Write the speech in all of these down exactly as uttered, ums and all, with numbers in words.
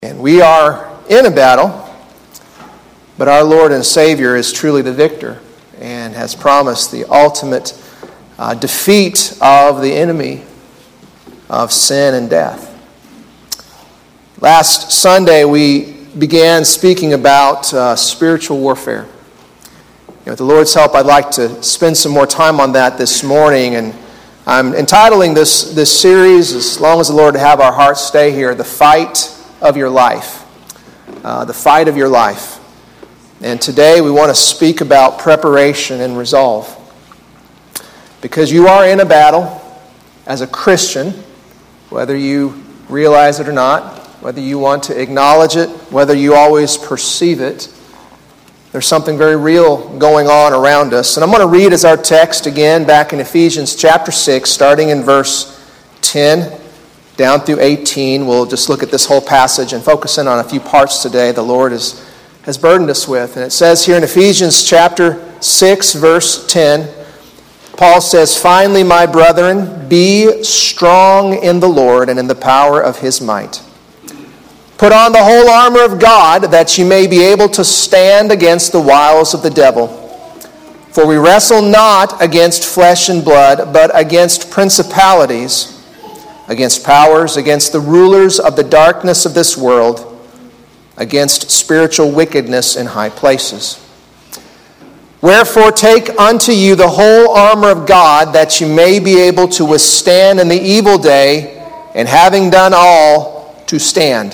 And we are in a battle, but our Lord and Savior is truly the victor and has promised the ultimate uh, defeat of the enemy of sin and death. Last Sunday, we began speaking about uh, spiritual warfare. You know, with the Lord's help, I'd like to spend some more time on that this morning, and I'm entitling this, this series, as long as the Lord have our hearts stay here, The Fight of Your Life. Uh, the fight of your life. And today we want to speak about preparation and resolve. Because you are in a battle as a Christian, whether you realize it or not, whether you want to acknowledge it, whether you always perceive it, there's something very real going on around us. And I'm going to read as our text again back in Ephesians chapter six, starting in verse ten down through eighteen. We'll just look at this whole passage and focus in on a few parts today the Lord is, has burdened us with. And it says here in Ephesians chapter six, verse ten, Paul says, "Finally, my brethren, be strong in the Lord and in the power of his might. Put on the whole armor of God, that you may be able to stand against the wiles of the devil. For we wrestle not against flesh and blood, but against principalities, against powers, against the rulers of the darkness of this world, against spiritual wickedness in high places. Wherefore take unto you the whole armor of God, that you may be able to withstand in the evil day, and having done all, to stand.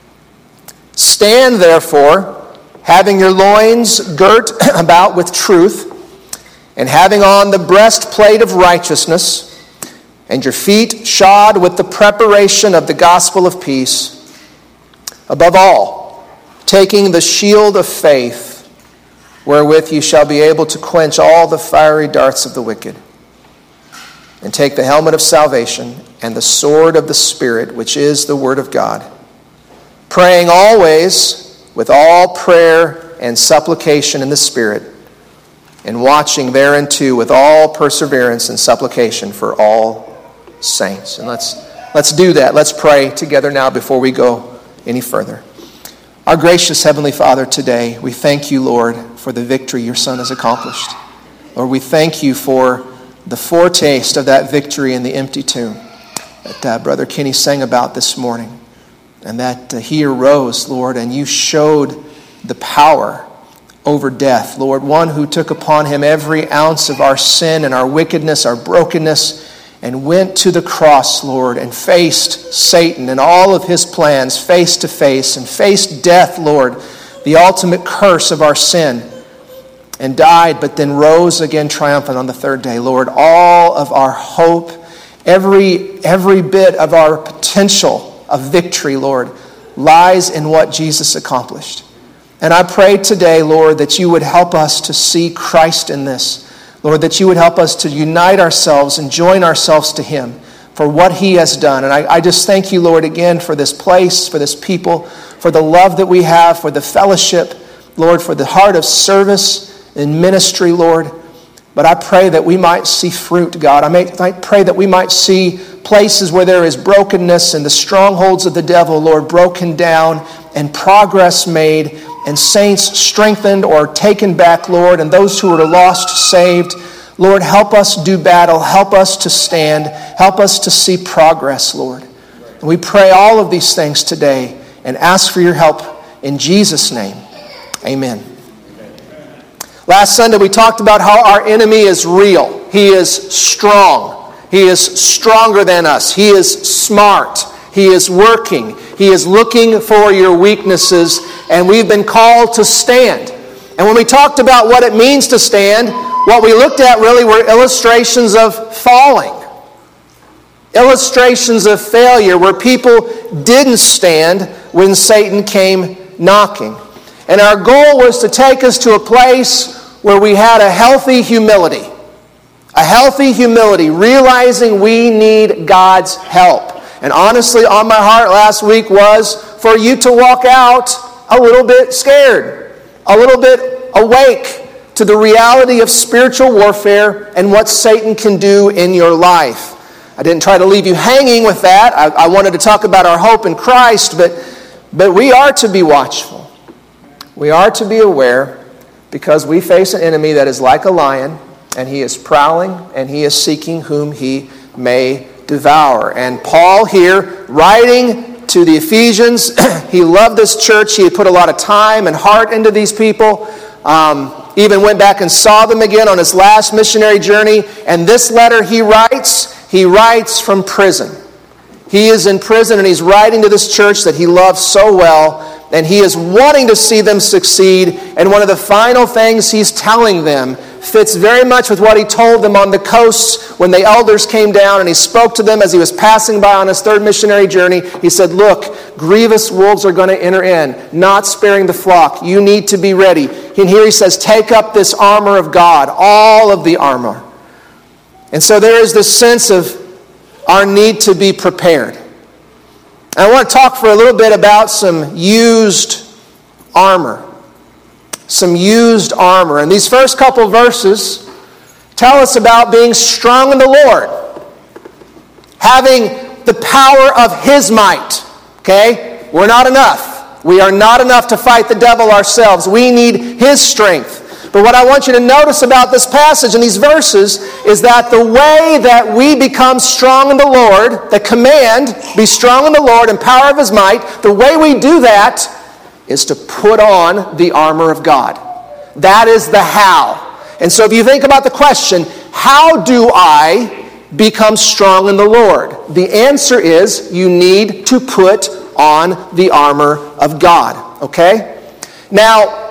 Stand therefore, having your loins girt about with truth, and having on the breastplate of righteousness, and your feet shod with the preparation of the gospel of peace. Above all, taking the shield of faith, wherewith you shall be able to quench all the fiery darts of the wicked. And take the helmet of salvation and the sword of the Spirit, which is the word of God, praying always with all prayer and supplication in the Spirit, and watching thereunto with all perseverance and supplication for all saints." And let's let's do that. Let's pray together now before we go any further. Our gracious Heavenly Father, today we thank you, Lord, for the victory your Son has accomplished. Lord, we thank you for the foretaste of that victory in the empty tomb that uh, Brother Kenny sang about this morning. And that uh, he arose, Lord, and you showed the power over death. Lord, one who took upon him every ounce of our sin and our wickedness, our brokenness, and went to the cross, Lord, and faced Satan and all of his plans face to face, and faced death, Lord, the ultimate curse of our sin, and died, but then rose again triumphant on the third day. Lord, all of our hope, every, every bit of our potential of victory, Lord, lies in what Jesus accomplished. And I pray today, Lord, that you would help us to see Christ in this. Lord, that you would help us to unite ourselves and join ourselves to him for what he has done. And I, I just thank you, Lord, again for this place, for this people, for the love that we have, for the fellowship, Lord, for the heart of service and ministry, Lord. But I pray that we might see fruit, God. I may, I pray that we might see places where there is brokenness and the strongholds of the devil, Lord, broken down and progress made, and saints strengthened or taken back, Lord, and those who are lost saved. Lord, help us do battle. Help us to stand. Help us to see progress, Lord. And we pray all of these things today and ask for your help in Jesus' name. Amen. Last Sunday we talked about how our enemy is real. He is strong. He is stronger than us. He is smart. He is working. He is looking for your weaknesses, and we've been called to stand. And when we talked about what it means to stand, what we looked at really were illustrations of falling. Illustrations of failure where people didn't stand when Satan came knocking. And our goal was to take us to a place where we had a healthy humility. A healthy humility, realizing we need God's help. And honestly, on my heart last week was for you to walk out a little bit scared, a little bit awake to the reality of spiritual warfare and what Satan can do in your life. I didn't try to leave you hanging with that. I, I wanted to talk about our hope in Christ, but But we are to be watchful. We are to be aware because we face an enemy that is like a lion, and he is prowling, and he is seeking whom he may devour. And Paul here, writing to the Ephesians, he loved this church. He had put a lot of time and heart into these people. Um, even went back and saw them again on his last missionary journey. And this letter he writes, he writes from prison. He is in prison and he's writing to this church that he loves so well. And he is wanting to see them succeed. And one of the final things he's telling them fits very much with what he told them on the coast when the elders came down and he spoke to them as he was passing by on his third missionary journey. He said, look, grievous wolves are going to enter in, not sparing the flock. You need to be ready. And here he says, take up this armor of God, all of the armor. And so there is this sense of our need to be prepared. And I want to talk for a little bit about some used armor. Some used armor. And these first couple verses tell us about being strong in the Lord. Having the power of His might. Okay? We're not enough. We are not enough to fight the devil ourselves. We need His strength. But what I want you to notice about this passage and these verses is that the way that we become strong in the Lord, the command, be strong in the Lord and power of His might, the way we do that is to put on the armor of God. That is the how. And so if you think about the question, how do I become strong in the Lord? The answer is you need to put on the armor of God. Okay? Now,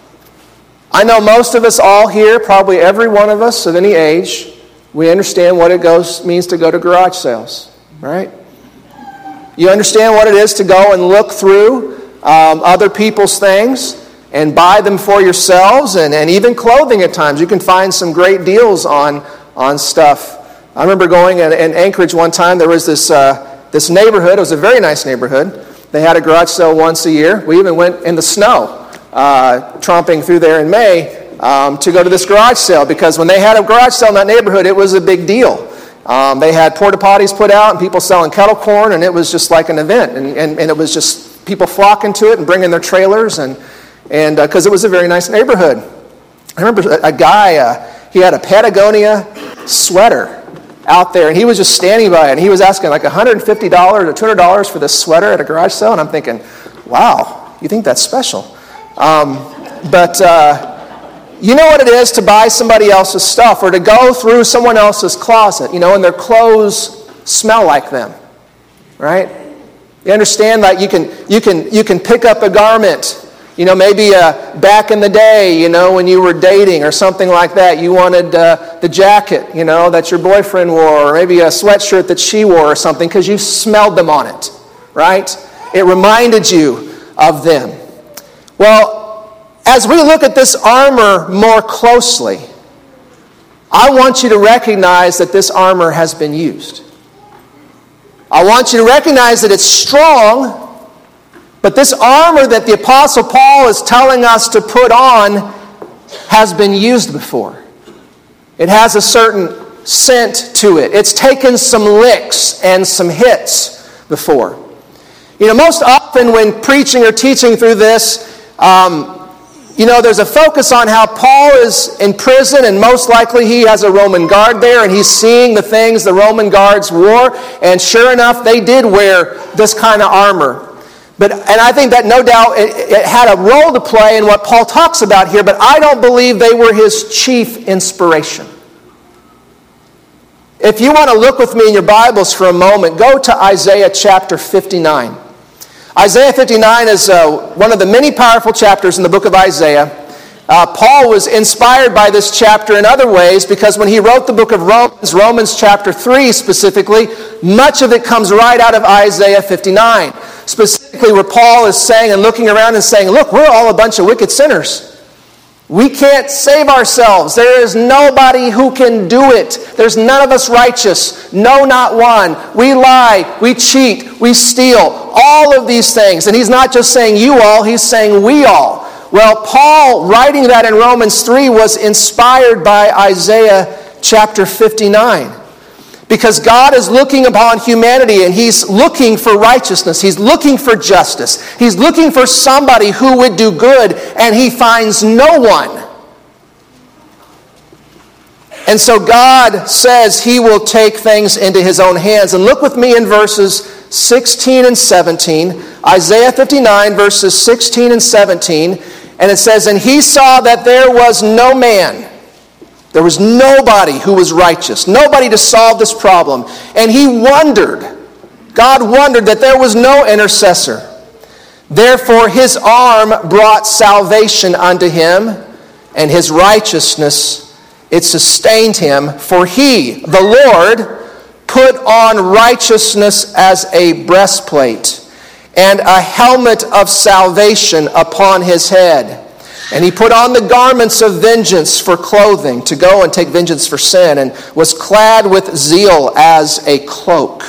I know most of us all here, probably every one of us of any age, we understand what it goes means to go to garage sales, right? You understand what it is to go and look through um, other people's things and buy them for yourselves, and, and even clothing at times. You can find some great deals on, on stuff. I remember going in, in Anchorage one time. There was this, uh, this neighborhood. It was a very nice neighborhood. They had a garage sale once a year. We even went in the snow. Uh, tromping through there in May um, to go to this garage sale, because when they had a garage sale in that neighborhood, it was a big deal. Um, they had porta potties put out and people selling kettle corn, and it was just like an event. And, and, and it was just people flocking to it and bringing their trailers, and and because uh, it was a very nice neighborhood. I remember a, a guy, uh, he had a Patagonia sweater out there, and he was just standing by it, and he was asking like one hundred fifty dollars or two hundred dollars for this sweater at a garage sale, and I'm thinking, wow, you think that's special? Um, but uh, you know what it is to buy somebody else's stuff or to go through someone else's closet, you know, and their clothes smell like them, right? You understand that you can you can you can pick up a garment, you know, maybe uh, back in the day, you know, when you were dating or something like that, you wanted uh, the jacket, you know, that your boyfriend wore, or maybe a sweatshirt that she wore or something, because you smelled them on it, right? It reminded you of them. Well, as we look at this armor more closely, I want you to recognize that this armor has been used. I want you to recognize that it's strong, but this armor that the Apostle Paul is telling us to put on has been used before. It has a certain scent to it. It's taken some licks and some hits before. You know, most often when preaching or teaching through this, Um, you know, there's a focus on how Paul is in prison, and most likely he has a Roman guard there, and he's seeing the things the Roman guards wore, and sure enough, they did wear this kind of armor. But and I think that no doubt it, it had a role to play in what Paul talks about here, but I don't believe they were his chief inspiration. If you want to look with me in your Bibles for a moment, go to Isaiah chapter fifty-nine. Isaiah fifty-nine is uh, one of the many powerful chapters in the book of Isaiah. Uh, Paul was inspired by this chapter in other ways, because when he wrote the book of Romans, Romans chapter three specifically, much of it comes right out of Isaiah fifty-nine. Specifically where Paul is saying and looking around and saying, look, we're all a bunch of wicked sinners. We can't save ourselves. There is nobody who can do it. There's none of us righteous. No, not one. We lie. We cheat. We steal. All of these things. And he's not just saying you all. He's saying we all. Well, Paul, writing that in Romans three, was inspired by Isaiah chapter fifty-nine. Because God is looking upon humanity and He's looking for righteousness. He's looking for justice. He's looking for somebody who would do good, and He finds no one. And so God says He will take things into His own hands. And look with me in verses sixteen and seventeen. Isaiah fifty-nine, verses sixteen and seventeen. And it says, "And He saw that there was no man." There was nobody who was righteous, nobody to solve this problem. And He wondered, God wondered that there was no intercessor. Therefore His arm brought salvation unto Him, and His righteousness, it sustained Him. For He, the Lord, put on righteousness as a breastplate, and a helmet of salvation upon His head. And He put on the garments of vengeance for clothing, to go and take vengeance for sin, and was clad with zeal as a cloak.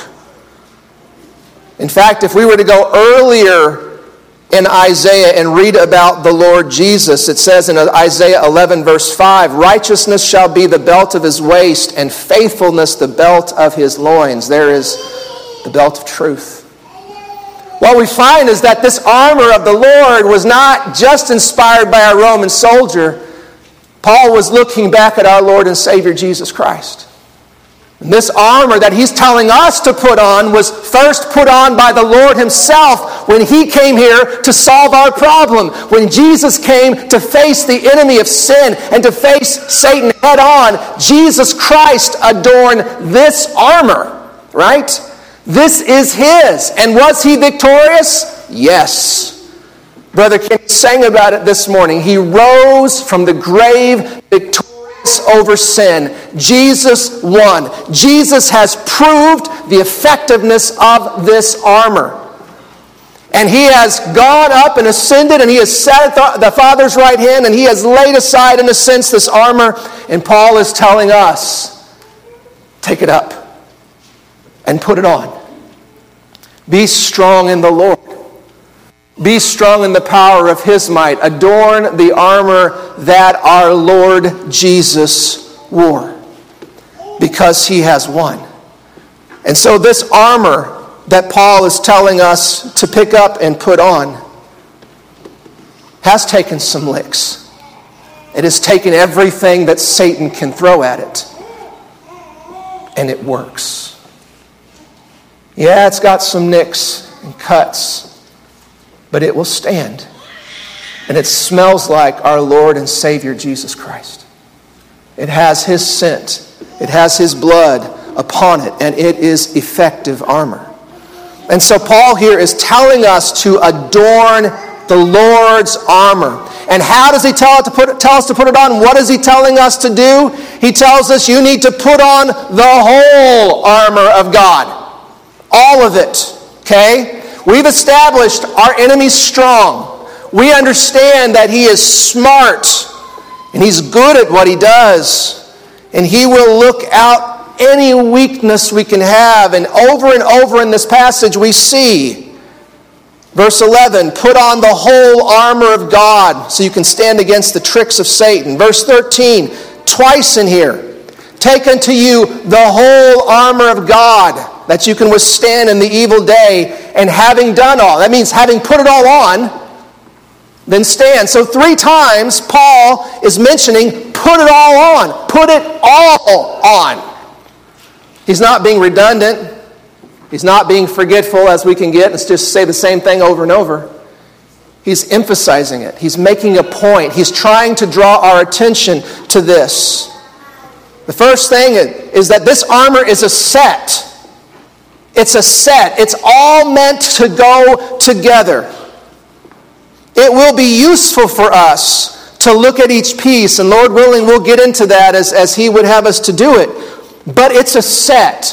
In fact, if we were to go earlier in Isaiah and read about the Lord Jesus, it says in Isaiah eleven, verse five, "Righteousness shall be the belt of His waist, and faithfulness the belt of His loins." There is the belt of truth. What we find is that this armor of the Lord was not just inspired by a Roman soldier. Paul was looking back at our Lord and Savior Jesus Christ. And this armor that he's telling us to put on was first put on by the Lord Himself when He came here to solve our problem. When Jesus came to face the enemy of sin and to face Satan head on, Jesus Christ adorned this armor, right? This is His. And was He victorious? Yes. Brother Kenny sang about it this morning. He rose from the grave victorious over sin. Jesus won. Jesus has proved the effectiveness of this armor. And He has gone up and ascended, and He has sat at the Father's right hand, and He has laid aside, in a sense, this armor. And Paul is telling us, take it up and put it on. Be strong in the Lord. Be strong in the power of His might. Adorn the armor that our Lord Jesus wore, because He has won. And so this armor that Paul is telling us to pick up and put on has taken some licks. It has taken everything that Satan can throw at it, and it works. Yeah, it's got some nicks and cuts, but it will stand. And it smells like our Lord and Savior Jesus Christ. It has His scent. It has His blood upon it, and it is effective armor. And so Paul here is telling us to adorn the Lord's armor. And how does he tell, it to put, tell us to put it on? What is he telling us to do? He tells us you need to put on the whole armor of God. All of it, okay? We've established our enemy's strong. We understand that he is smart and he's good at what he does. And he will look out any weakness we can have. And over and over in this passage we see, verse eleven, put on the whole armor of God so you can stand against the tricks of Satan. Verse thirteen, twice in here, take unto you the whole armor of God, that you can withstand in the evil day, and having done all. That means having put it all on, then stand. So three times Paul is mentioning put it all on. Put it all on. He's not being redundant. He's not being forgetful as we can get. Let's just say the same thing over and over. He's emphasizing it. He's making a point. He's trying to draw our attention to this. The first thing is that this armor is a set. It's a set. It's all meant to go together. It will be useful for us to look at each piece, and Lord willing, we'll get into that as, as He would have us to do it. But it's a set.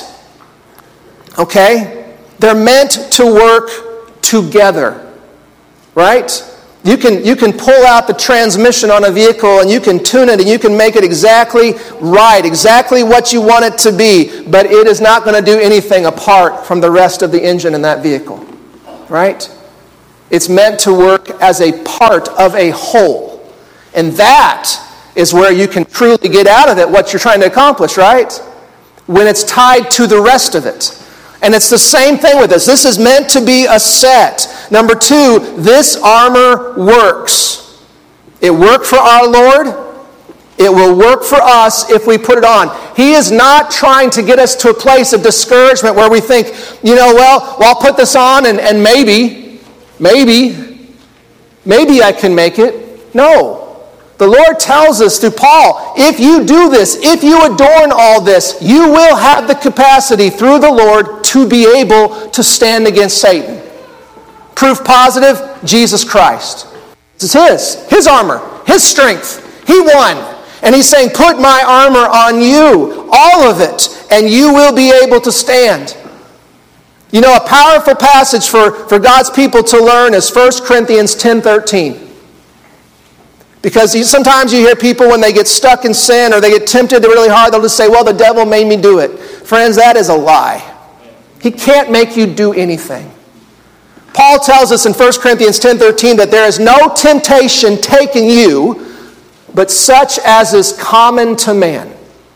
Okay? They're meant to work together. Right? You can, you can pull out the transmission on a vehicle and you can tune it and you can make it exactly right, exactly what you want it to be, but it is not going to do anything apart from the rest of the engine in that vehicle. Right? It's meant to work as a part of a whole. And that is where you can truly get out of it what you're trying to accomplish, right? when it's tied to the rest of it. And it's the same thing with this. This is meant to be a set. Number two, this armor works. It worked for our Lord. It will work for us if we put it on. He is not trying to get us to a place of discouragement where we think, you know, well, well I'll put this on and, and maybe, maybe, maybe I can make it. No. The Lord tells us through Paul, if you do this, if you adorn all this, you will have the capacity through the Lord to be able to stand against Satan. Proof positive, Jesus Christ. This is His, His armor, His strength. He won. And He's saying, put my armor on you, all of it, and you will be able to stand. You know, a powerful passage for, for God's people to learn is First Corinthians ten thirteen. Because sometimes you hear people when they get stuck in sin or they get tempted really hard, they'll just say, well, the devil made me do it. Friends, that is a lie. He can't make you do anything. Paul tells us in First Corinthians ten thirteen that there is no temptation taking you, but such as is common to man.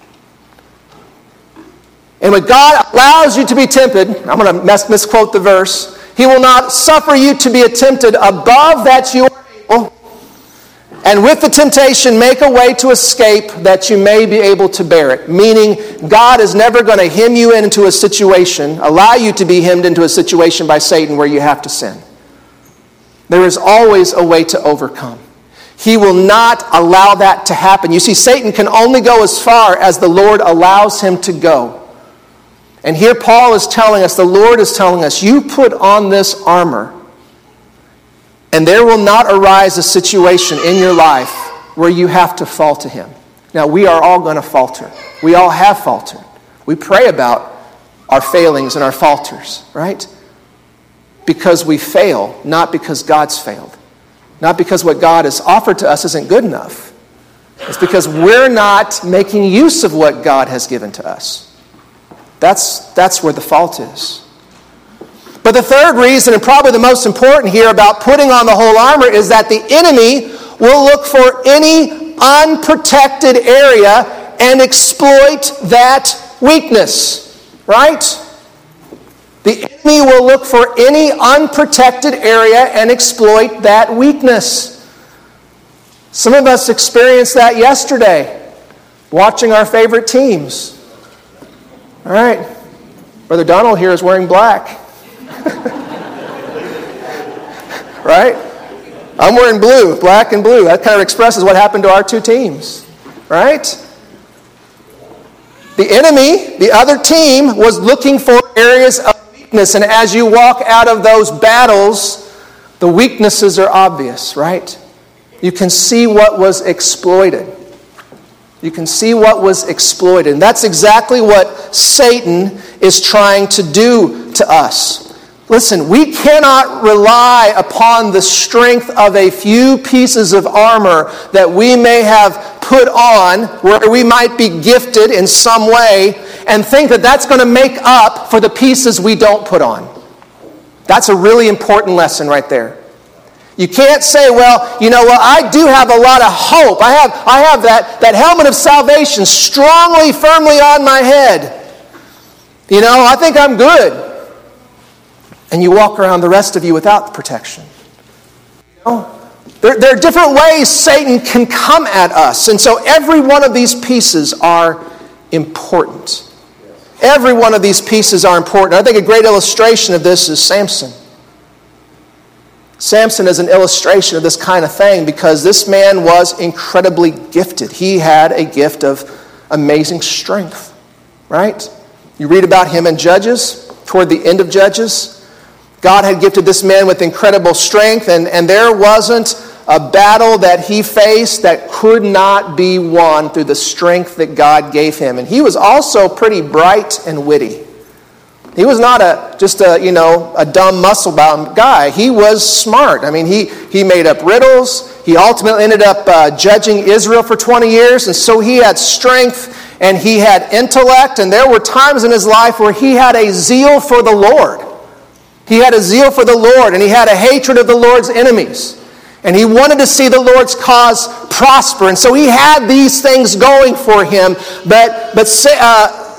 And when God allows you to be tempted, I'm going to mis- misquote the verse, He will not suffer you to be tempted above that you are able, and with the temptation make a way to escape that you may be able to bear it. Meaning, God is never going to hem you into a situation, allow you to be hemmed into a situation by Satan where you have to sin. There is always a way to overcome. He will not allow that to happen. You see, Satan can only go as far as the Lord allows him to go. And here Paul is telling us, the Lord is telling us, you put on this armor, and there will not arise a situation in your life where you have to fall to Him. Now, we are all going to falter. We all have faltered. We pray about our failings and our falters, right? Because we fail, not because God's failed. Not because what God has offered to us isn't good enough. It's because we're not making use of what God has given to us. That's, that's where the fault is. But the third reason, and probably the most important here about putting on the whole armor, is that the enemy will look for any unprotected area and exploit that weakness. Right? The enemy will look for any unprotected area and exploit that weakness. Some of us experienced that yesterday, watching our favorite teams. All right. Brother Donald here is wearing black. Right? I'm wearing blue, black and blue. That kind of expresses what happened to our two teams. Right? The enemy, the other team, was looking for areas of weakness. And as you walk out of those battles, the weaknesses are obvious, right? You can see what was exploited. You can see what was exploited. And that's exactly what Satan is trying to do to us. Listen, we cannot rely upon the strength of a few pieces of armor that we may have put on, where we might be gifted in some way, and think that that's going to make up for the pieces we don't put on. That's a really important lesson right there. You can't say, well, you know, well, I do have a lot of hope. I have, I have that, that helmet of salvation strongly, firmly on my head. You know, I think I'm good. And you walk around the rest of you without the protection. You know? There, there are different ways Satan can come at us. And so every one of these pieces are important. Every one of these pieces are important. I think a great illustration of this is Samson. Samson is an illustration of this kind of thing because this man was incredibly gifted. He had a gift of amazing strength, right? You read about him in Judges, toward the end of Judges. God had gifted this man with incredible strength, and, and there wasn't a battle that he faced that could not be won through the strength that God gave him. And he was also pretty bright and witty. He was not a just a, you know, a dumb, muscle-bound guy. He was smart. I mean, he, he made up riddles. He ultimately ended up uh, judging Israel for twenty years, and so he had strength and he had intellect, and there were times in his life where he had a zeal for the Lord. He had a zeal for the Lord, and he had a hatred of the Lord's enemies. And he wanted to see the Lord's cause prosper. And so he had these things going for him. But, but uh,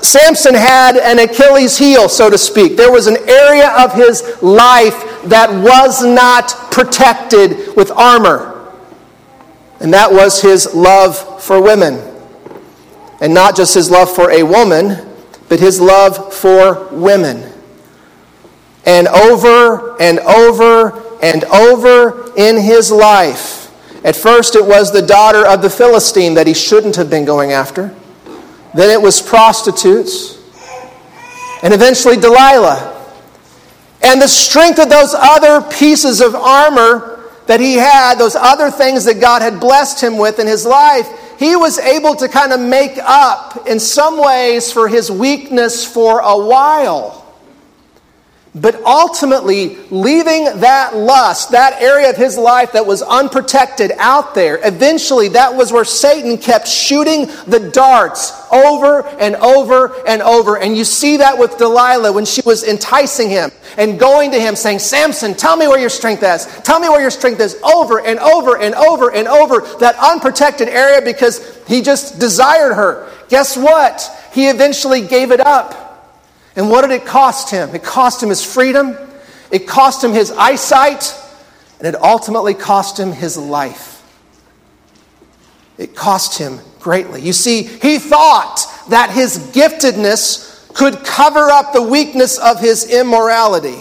Samson had an Achilles heel, so to speak. There was an area of his life that was not protected with armor. And that was his love for women. And not just his love for a woman, but his love for women. And over and over and over in his life, at first it was the daughter of the Philistine that he shouldn't have been going after. Then it was prostitutes. And eventually Delilah. And the strength of those other pieces of armor that he had, those other things that God had blessed him with in his life, he was able to kind of make up in some ways for his weakness for a while. But ultimately, leaving that lust, that area of his life that was unprotected out there, eventually that was where Satan kept shooting the darts over and over and over. And you see that with Delilah when she was enticing him and going to him saying, Samson, tell me where your strength is. Tell me where your strength is. Over and over and over and over. That unprotected area because he just desired her. Guess what? He eventually gave it up. And what did it cost him? It cost him his freedom. It cost him his eyesight. And it ultimately cost him his life. It cost him greatly. You see, he thought that his giftedness could cover up the weakness of his immorality.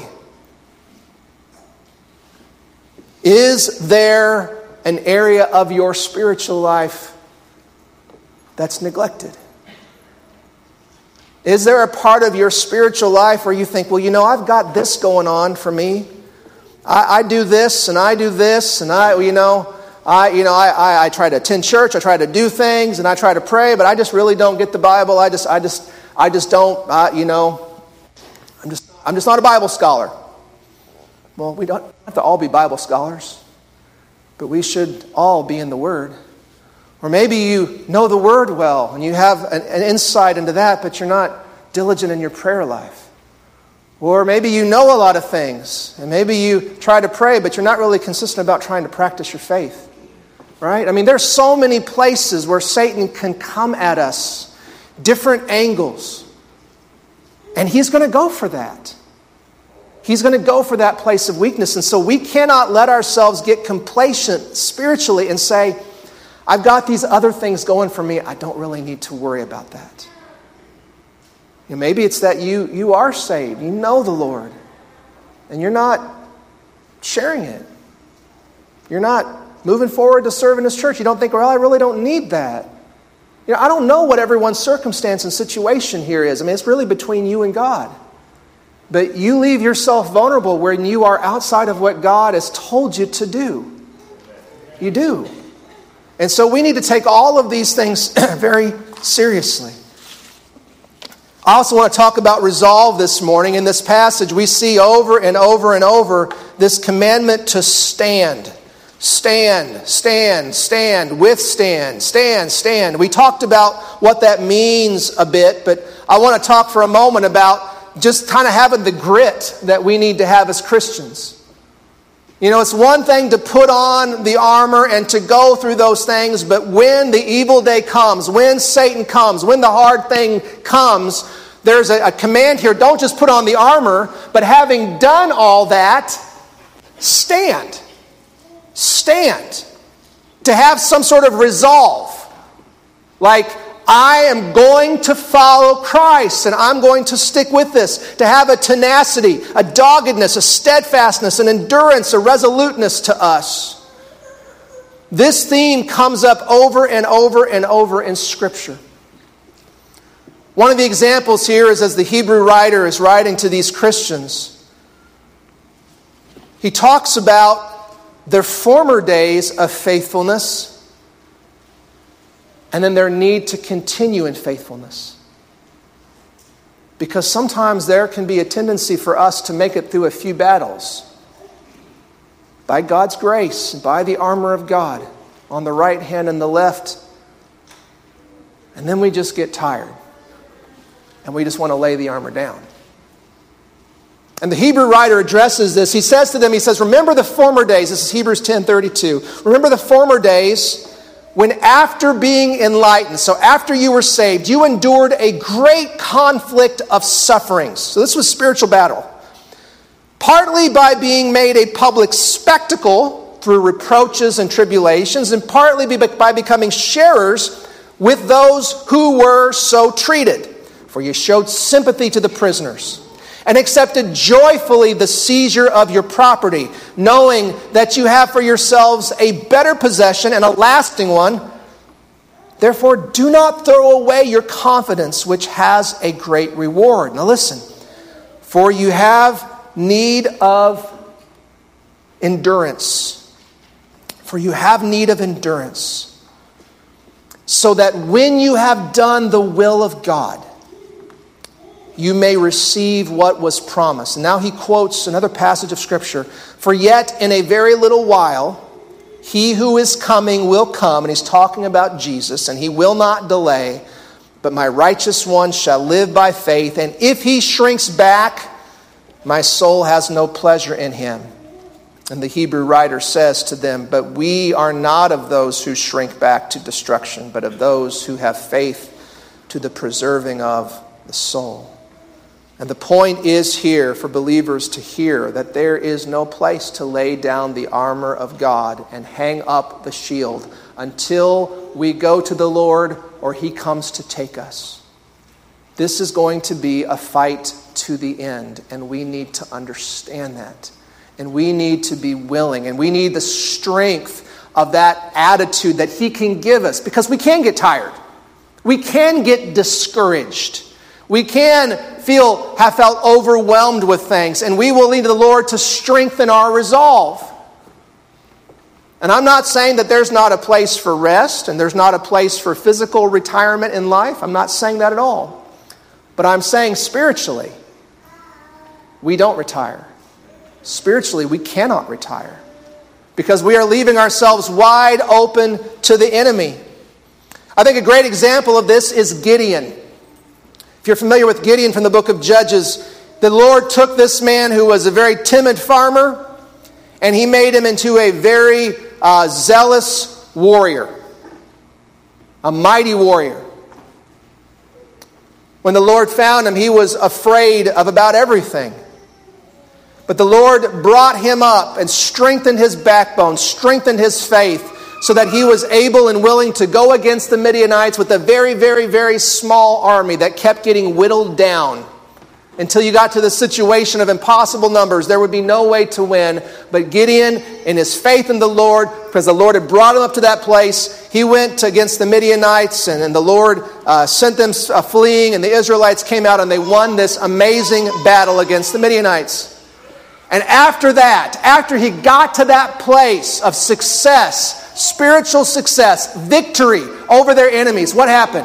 Is there an area of your spiritual life that's neglected? Is there a part of your spiritual life where you think, well, you know, I've got this going on for me. I, I do this and I do this and I, you know, I, you know, I, I, I try to attend church, I try to do things and I try to pray, but I just really don't get the Bible. I just, I just, I just don't, uh, you know, I'm just, I'm just not a Bible scholar. Well, we don't have to all be Bible scholars, but we should all be in the Word. Or maybe you know the Word well and you have an, an insight into that, but you're not diligent in your prayer life. Or maybe you know a lot of things and maybe you try to pray, but you're not really consistent about trying to practice your faith. Right? I mean, there's so many places where Satan can come at us, different angles. And he's going to go for that. He's going to go for that place of weakness. And so we cannot let ourselves get complacent spiritually and say, I've got these other things going for me. I don't really need to worry about that. You know, maybe it's that you, you are saved. You know the Lord. And you're not sharing it. You're not moving forward to serve in His church. You don't think, well, I really don't need that. You know, I don't know what everyone's circumstance and situation here is. I mean, it's really between you and God. But you leave yourself vulnerable when you are outside of what God has told you to do. You do. And so we need to take all of these things very seriously. I also want to talk about resolve this morning. In this passage, we see over and over and over this commandment to stand. Stand, stand, stand, withstand, stand, stand. We talked about what that means a bit, but I want to talk for a moment about just kind of having the grit that we need to have as Christians. You know, it's one thing to put on the armor and to go through those things, but when the evil day comes, when Satan comes, when the hard thing comes, there's a, a command here, don't just put on the armor, but having done all that, stand. Stand. To have some sort of resolve. Like, I am going to follow Christ and I'm going to stick with this. To have a tenacity, a doggedness, a steadfastness, an endurance, a resoluteness to us. This theme comes up over and over and over in Scripture. One of the examples here is as the Hebrew writer is writing to these Christians. He talks about their former days of faithfulness and then their need to continue in faithfulness. Because sometimes there can be a tendency for us to make it through a few battles. By God's grace, by the armor of God, on the right hand and the left. And then we just get tired. And we just want to lay the armor down. And the Hebrew writer addresses this. He says to them, he says, remember the former days. This is Hebrews ten thirty-two. Remember the former days when after being enlightened, so after you were saved, you endured a great conflict of sufferings. So this was spiritual battle. Partly by being made a public spectacle through reproaches and tribulations, and partly by becoming sharers with those who were so treated. For you showed sympathy to the prisoners, and accepted joyfully the seizure of your property, knowing that you have for yourselves a better possession and a lasting one. Therefore, do not throw away your confidence, which has a great reward. Now listen, for you have need of endurance. For you have need of endurance, so that when you have done the will of God, you may receive what was promised. And now he quotes another passage of Scripture. For yet in a very little while, he who is coming will come. And he's talking about Jesus. And he will not delay. But my righteous one shall live by faith. And if he shrinks back, my soul has no pleasure in him. And the Hebrew writer says to them, but we are not of those who shrink back to destruction, but of those who have faith to the preserving of the soul. And the point is here for believers to hear that there is no place to lay down the armor of God and hang up the shield until we go to the Lord or he comes to take us. This is going to be a fight to the end, and we need to understand that. And we need to be willing, and we need the strength of that attitude that he can give us, because we can get tired. We can get discouraged. We can feel, have felt overwhelmed with things, and we will need the Lord to strengthen our resolve. And I'm not saying that there's not a place for rest and there's not a place for physical retirement in life. I'm not saying that at all. But I'm saying spiritually, we don't retire. Spiritually, we cannot retire because we are leaving ourselves wide open to the enemy. I think a great example of this is Gideon. If you're familiar with Gideon from the book of Judges, the Lord took this man who was a very timid farmer and he made him into a very uh, zealous warrior, a mighty warrior. When the Lord found him, he was afraid of about everything. But the Lord brought him up and strengthened his backbone, strengthened his faith, so that he was able and willing to go against the Midianites with a very, very, very small army that kept getting whittled down until you got to the situation of impossible numbers. There would be no way to win. But Gideon, in his faith in the Lord, because the Lord had brought him up to that place, he went against the Midianites, and, and the Lord uh, sent them uh, fleeing, and the Israelites came out, and they won this amazing battle against the Midianites. And after that, after he got to that place of success, spiritual success, victory over their enemies, what happened?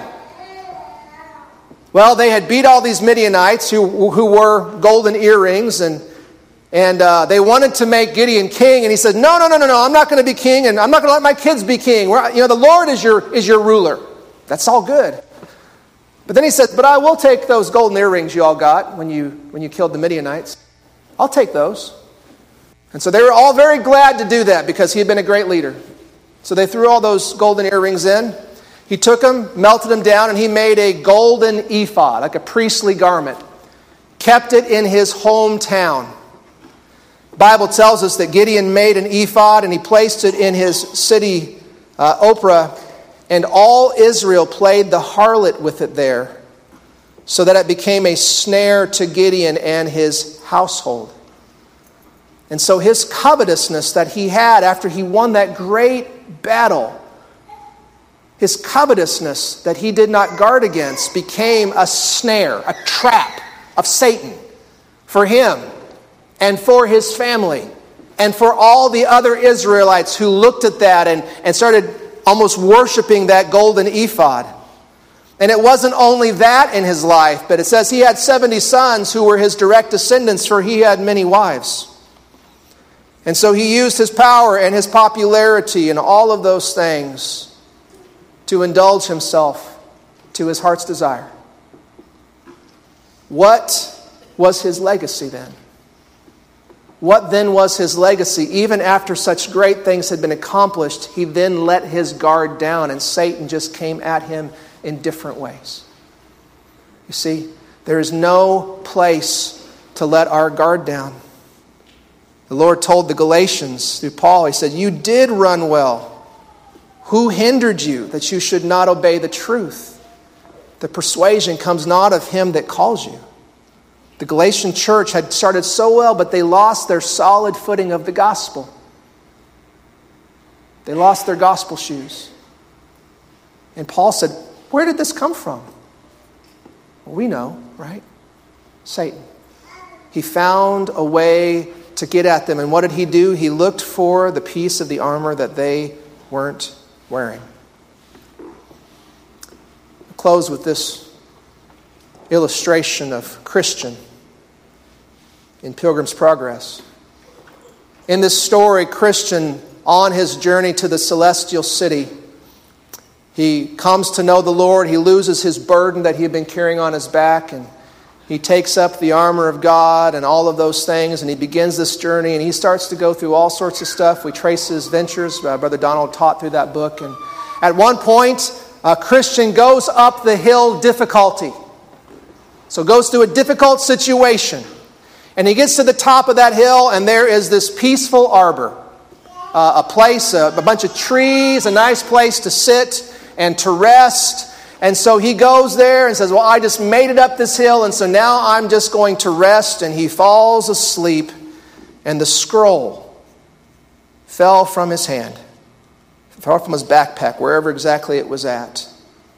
Well, they had beat all these Midianites who, who wore golden earrings, and, and uh, they wanted to make Gideon king. And he said, no, no, no, no, no, I'm not going to be king, and I'm not going to let my kids be king. We're, you know, the Lord is your, is your ruler. That's all good. But then he said, but I will take those golden earrings you all got when you, when you killed the Midianites. I'll take those. And so they were all very glad to do that because he had been a great leader. So they threw all those golden earrings in. He took them, melted them down, and he made a golden ephod, like a priestly garment. Kept it in his hometown. The Bible tells us that Gideon made an ephod and he placed it in his city, uh, Ophrah, and all Israel played the harlot with it there, so that it became a snare to Gideon and his household. And so his covetousness that he had after he won that great battle, his covetousness that he did not guard against became a snare, a trap of Satan for him and for his family and for all the other Israelites who looked at that and, and started almost worshiping that golden ephod. And it wasn't only that in his life, but it says he had seventy sons who were his direct descendants, for he had many wives. And so he used his power and his popularity and all of those things to indulge himself to his heart's desire. What was his legacy then? what then was his legacy? Even after such great things had been accomplished, he then let his guard down, and Satan just came at him in different ways. You see, there is no place to let our guard down. The Lord told the Galatians through Paul, he said, "You did run well. Who hindered you that you should not obey the truth? The persuasion comes not of him that calls you." The Galatian church had started so well, but they lost their solid footing of the gospel. They lost their gospel shoes. And Paul said, where did this come from? Well, we know, right? Satan. He found a way to get at them. And what did he do? He looked for the piece of the armor that they weren't wearing. I'll close with this illustration of Christian in Pilgrim's Progress. In this story, Christian, on his journey to the celestial city, he comes to know the Lord. He loses his burden that he had been carrying on his back, and he takes up the armor of God and all of those things, and he begins this journey, and he starts to go through all sorts of stuff. We trace his ventures. Uh, Brother Donald taught through that book. And at one point, a Christian goes up the hill difficulty. So goes through a difficult situation. And he gets to the top of that hill, and there is this peaceful arbor. Uh, a place, a, a bunch of trees, a nice place to sit and to rest. And so he goes there and says, well, I just made it up this hill, and so now I'm just going to rest. And he falls asleep, and the scroll fell from his hand. Fell from his backpack, wherever exactly it was at.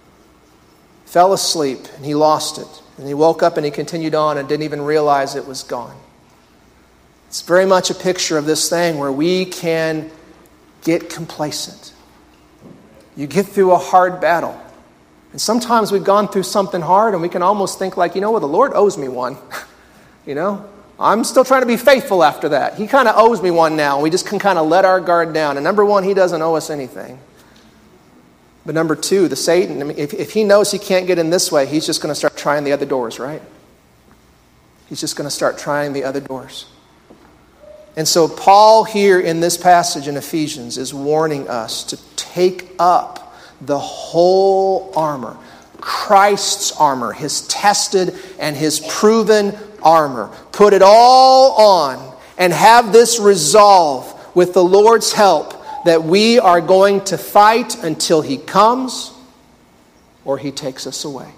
Fell asleep, and he lost it. And he woke up and he continued on and didn't even realize it was gone. It's very much a picture of this thing where we can get complacent. You get through a hard battle. And sometimes we've gone through something hard and we can almost think like, you know what, the Lord owes me one. You know, I'm still trying to be faithful after that. He kind of owes me one now. We just can kind of let our guard down. And number one, he doesn't owe us anything. But number two, the Satan, I mean, if, if he knows he can't get in this way, he's just going to start trying the other doors, right? He's just going to start trying the other doors. And so Paul here in this passage in Ephesians is warning us to take up the whole armor, Christ's armor, his tested and his proven armor. Put it all on and have this resolve with the Lord's help that we are going to fight until he comes or he takes us away.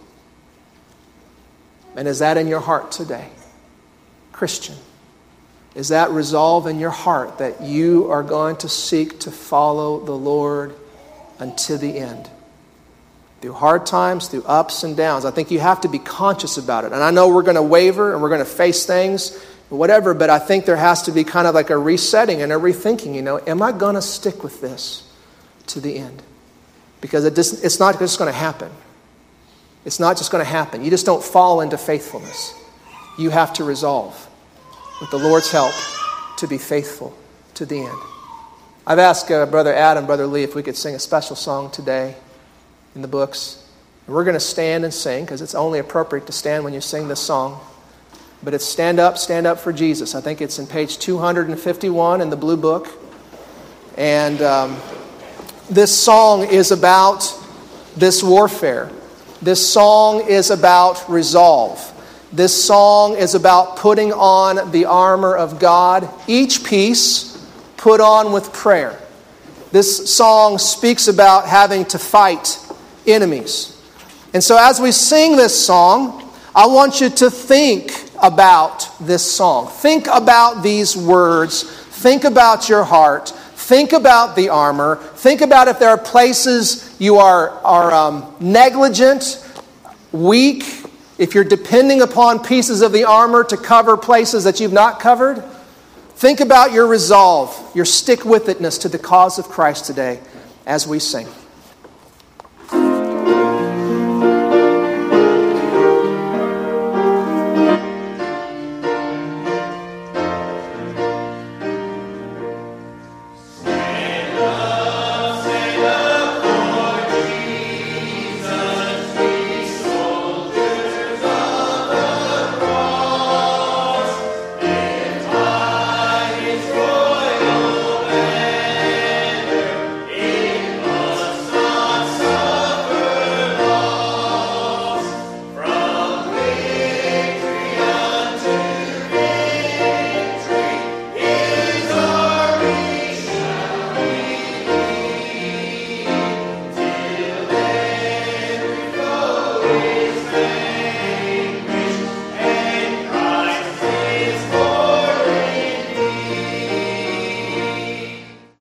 And is that in your heart today? Christian, is that resolve in your heart that you are going to seek to follow the Lord until the end? Through hard times, through ups and downs. I think you have to be conscious about it. And I know we're going to waver and we're going to face things whatever, but I think there has to be kind of like a resetting and a rethinking, you know, am I going to stick with this to the end? Because it just, it's not just going to happen. It's not just going to happen. You just don't fall into faithfulness. You have to resolve, with the Lord's help, to be faithful to the end. I've asked uh, Brother Adam, Brother Lee, if we could sing a special song today in the books. And we're going to stand and sing, because it's only appropriate to stand when you sing this song. But it's Stand Up, Stand Up for Jesus. I think it's in page two hundred fifty-one in the Blue Book. And um, this song is about this warfare. This song is about resolve. This song is about putting on the armor of God. Each piece put on with prayer. This song speaks about having to fight enemies. And so as we sing this song, I want you to think about this song. Think about these words. Think about your heart. Think about the armor. Think about if there are places you are, are um, negligent, weak, if you're depending upon pieces of the armor to cover places that you've not covered. Think about your resolve, your stick-with-itness to the cause of Christ today as we sing.